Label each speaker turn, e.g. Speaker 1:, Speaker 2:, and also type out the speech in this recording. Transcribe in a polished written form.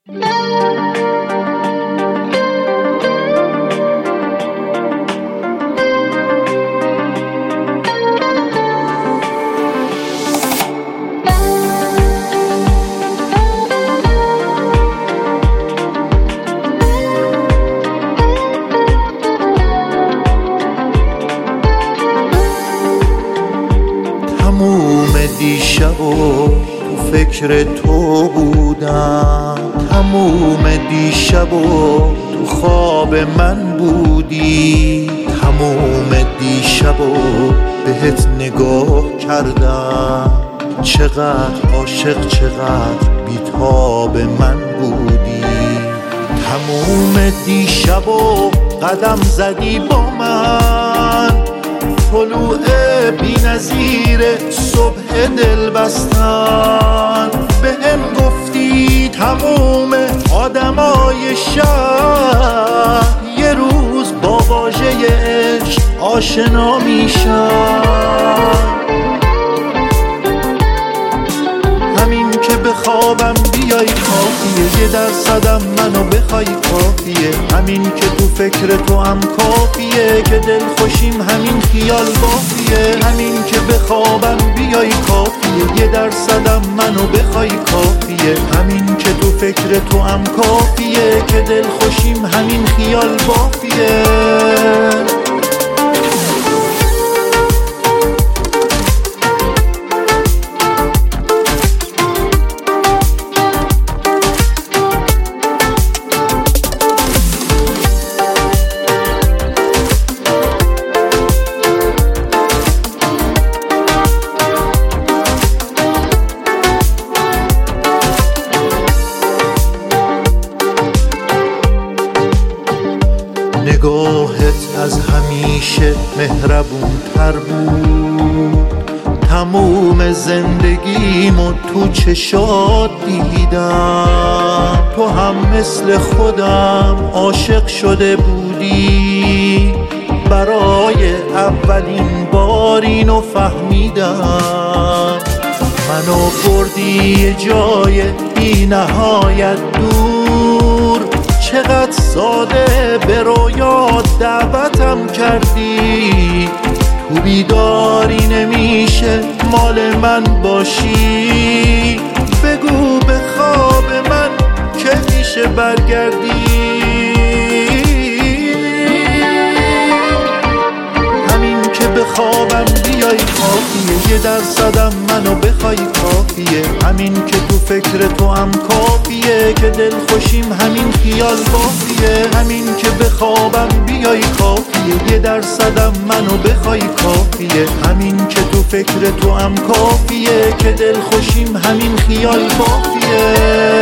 Speaker 1: تموم دیشب و تو فکر تو بودم، تموم دیشب و تو خواب من بودی، تموم دیشب و بهت نگاه کردم، چقدر عاشق چقدر بی‌تاب من بودی. تموم دیشب و قدم زدی با من، طلوع بی‌نظیر صبح دل بستن، بهم گفتی تموم آدمای شهر یه روز با واژه عشق آشنا میشن. همین که بخوابم بیای کافیه، یه درصدم منو بخوای کافیه، همین که تو فکر تو هم کافیه، که دل خوشیم همین خیال بافیه. همین که بخوابم بیای کافیه، یه درصدم منو بخوای کافیه، همین که تو فکر تو هم کافیه، که دل خوشیم همین خیال بافیه. نگاهت از همیشه مهربون تر بود، تموم زندگیمو تو چشات دیدم، تو هم مثل خودم عاشق شده بودی، برای اولین بار اینو فهمیدم. منو بردی یه جای بی نهایت دور، چقدر ساده به رویات دعوتم کردی، تو بیداری نمیشه مال من باشی، بگو به خواب من که میشه برگردی. همین که بخوابم بیای کافیه، یه درصدم منو بخوای کافیه، همین که تو فکر تو هم کافیه، که دل خوشیم همین خیال بافیه. همین که بخوابم بیای کافیه، یه درصدم منو بخوای کافیه، همین که تو فکر تو هم کافیه، که دل خوشیم همین خیال بافیه.